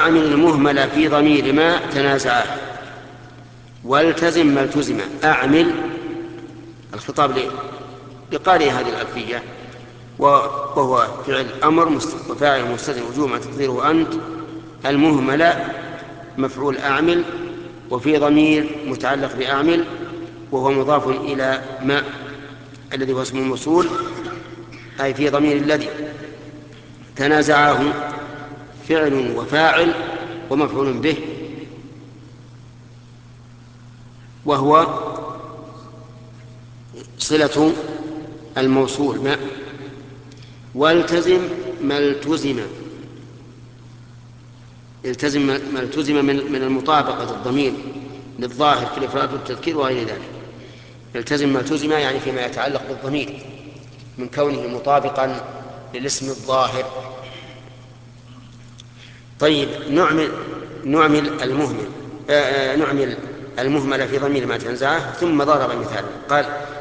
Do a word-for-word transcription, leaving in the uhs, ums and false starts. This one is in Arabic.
أعمل المهمل في ضمير ما تنازعاه والتزم ما التزم. أعمل الخطاب لقارئ هذه الألفية، وهو فعل أمر وفاعل مستتر وجوبا تقديره أنت. المهمل مفعول أعمل، وفي ضمير متعلق بأعمل وهو مضاف إلى ما الذي هو اسم الموصول، أي في ضمير الذي تنازعه فعل وفاعل ومفعول به، وهو صلة الموصول ما. والتزم ما التزم، التزم ما التزم من من المطابقة الضمير للظاهر في الإفراد والتذكير وغير ذلك. التزم ما التزم يعني فيما يتعلق بالضمير من كونه مطابقا للاسم الظاهر. طيب نعمل نعمل المهمل آه نعمل المهمل في ضمير ما تنزعه، ثم ضرب مثال قال